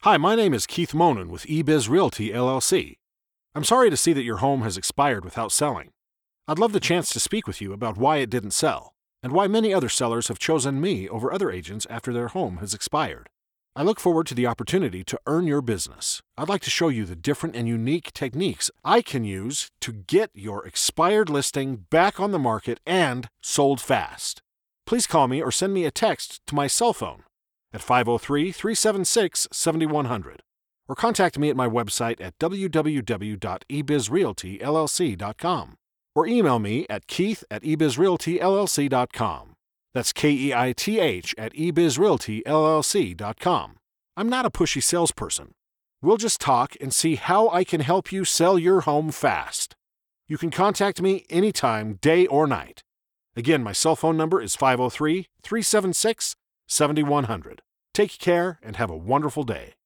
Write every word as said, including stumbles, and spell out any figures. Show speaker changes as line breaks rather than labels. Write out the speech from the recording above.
Hi, my name is Keith Monin with eBiz Realty, L L C. I'm sorry to see that your home has expired without selling. I'd love the chance to speak with you about why it didn't sell, and why many other sellers have chosen me over other agents after their home has expired. I look forward to the opportunity to earn your business. I'd like to show you the different and unique techniques I can use to get your expired listing back on the market and sold fast. Please call me or send me a text to my cell phone at five oh three, three seven six, seven one zero zero or contact me at my website at w w w dot e biz realty l l c dot com or email me at keith at e biz realty l l c dot com. That's K E I T H at e biz realty l l c dot com. I'm not a pushy salesperson. We'll just talk and see how I can help you sell your home fast. You can contact me anytime, day or night. Again, my cell phone number is five oh three, three seven six, seven one zero zero. Take care and have a wonderful day.